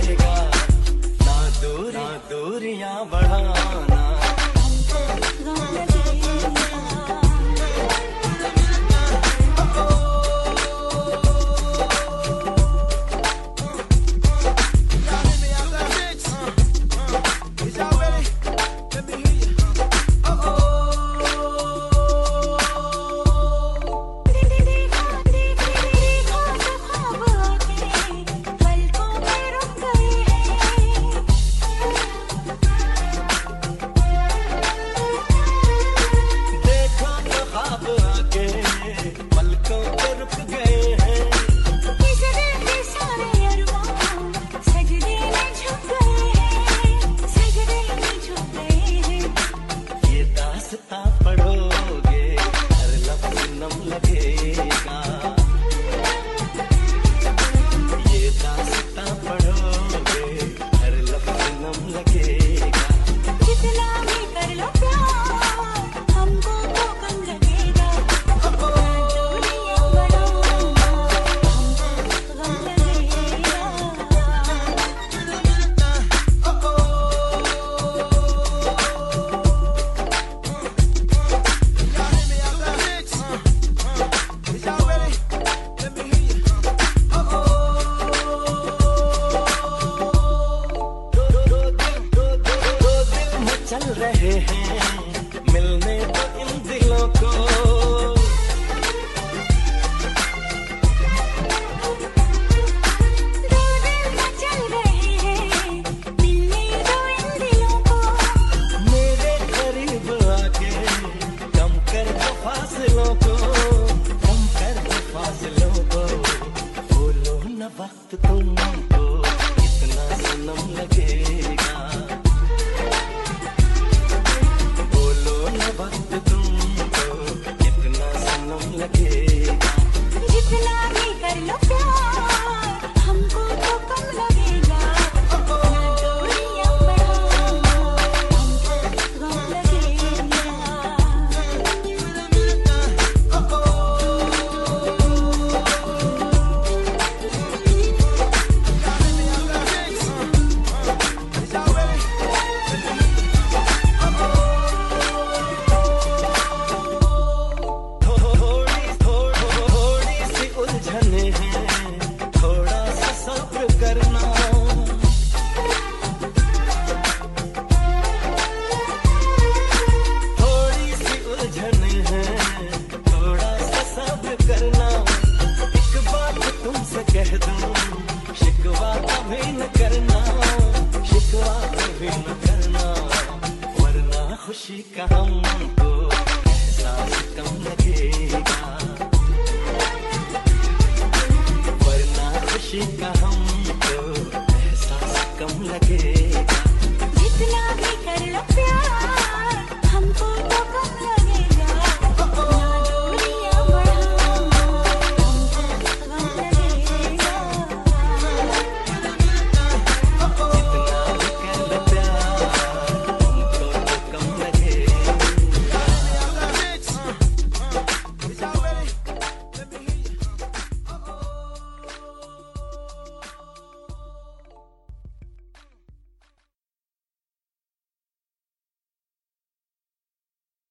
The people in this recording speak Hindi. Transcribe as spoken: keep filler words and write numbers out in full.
लगेगा, ना दूर ना दूरियां बढ़ाना। पढ़ोगे हर लफ्ज नम लगेगा, ये दास्तां पढ़ोगे हर लफ्ज नम लगेगा। जितना भी कर लो प्यार हमको तो कम लगेगा, दूरियां बढ़ाना हमको गम लगेगा। चल रहे हैं मिलने तो इन दिलों को, दो दिल चल रहे हैं मिलने दो इन दिलों को। मेरे करीब आके कम कर दो फासलों को, कम कर दो फासलों को। बोलो न वक्त तुमको कितना सनम लगेगा, वक्त तुमको कितना सनम लगेगा। जितना भी कर लो प्यार हमको तो कम लगेगा, ना दूरियां बढ़ाना हमको गम लगेगा। थोड़ा सा सब्र करना, थोड़ी सी उलझन है, थोड़ा सा सब्र करना। एक बात तुमसे कह दूं, शिकवा कभी न करना, शिकवा कभी न करना, वरना खुशी का हमको एहसास कम लगेगा, खुशी का हमको एहसास कम लगेगा। जितना भी कर लो प्यार हमको तो कम लगेगा।